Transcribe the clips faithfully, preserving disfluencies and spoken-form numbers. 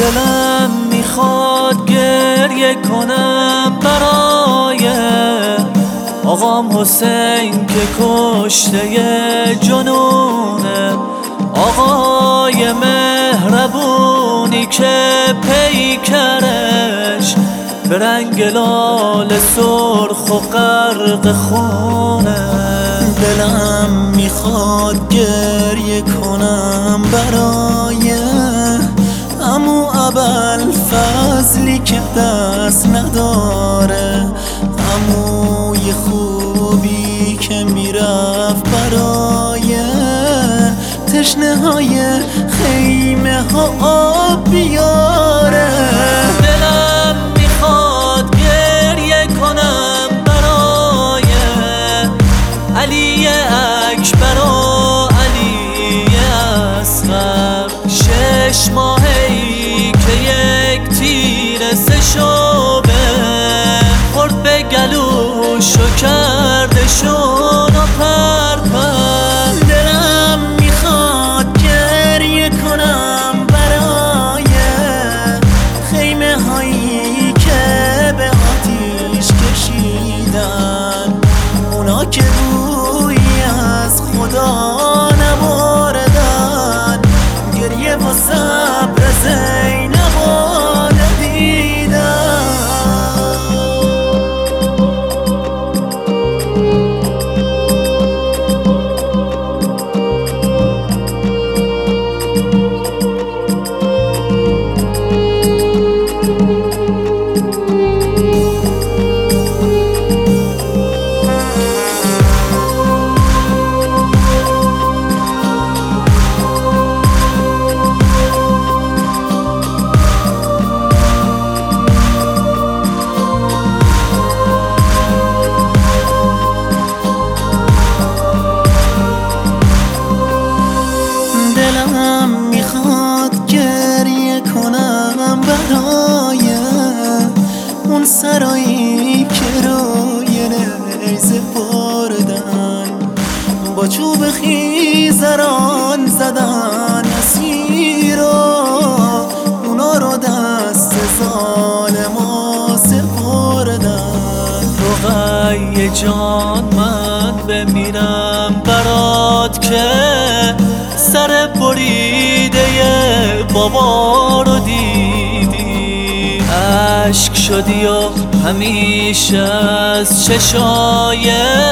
دلم میخواد گریه کنم برای آقام حسین که کشته جنونه، آقای مهربونی که پیکرش به رنگ لال سرخ و غرق خونه. دلم میخواد گریه کنم برای عمو ابوالفضلی که دست نداره، عموی خوبی که میرفت برای تشنه های خیمه ها آب بیاره. دلم میخواد گریه کنم برای علی اکبر و علی اصغر، شش ماهی که یک تیر سه شعبه خورد به گلوش و کردشون و پر پر. دلم میخواد گریه کنم برای خیمه هایی که به آتیش کشیدن، اونا که روی از خدا نبردن، گریه و صبر زینب و ندیدن. دلم میخواد گریه کنم برای اون سرایی که روی نیزه بردن، با چوب خیزران زدن اسیر و اونا رو دست ظالما سپردن. رقیه جان من بمیرم برات که سر بریده بابا رو دیدی، عشق شدی و همیشه از چشای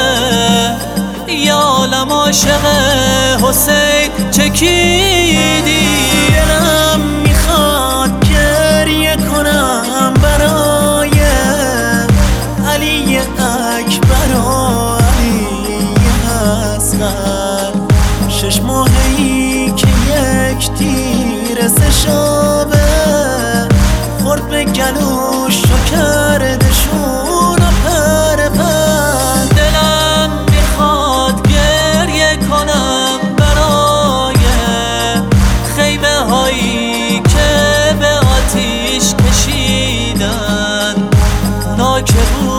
یالم عاشق حسین چکیدی. دلم میخواد گریه کنم برای علی اکبر و علی اصغر، شش ماهی که یک تیر سه شعبه خورد به گلوش و کردشون و پر پر. دلم میخواد گریه کنم برای خیمه هایی که به آتیش کشیدن، اونا که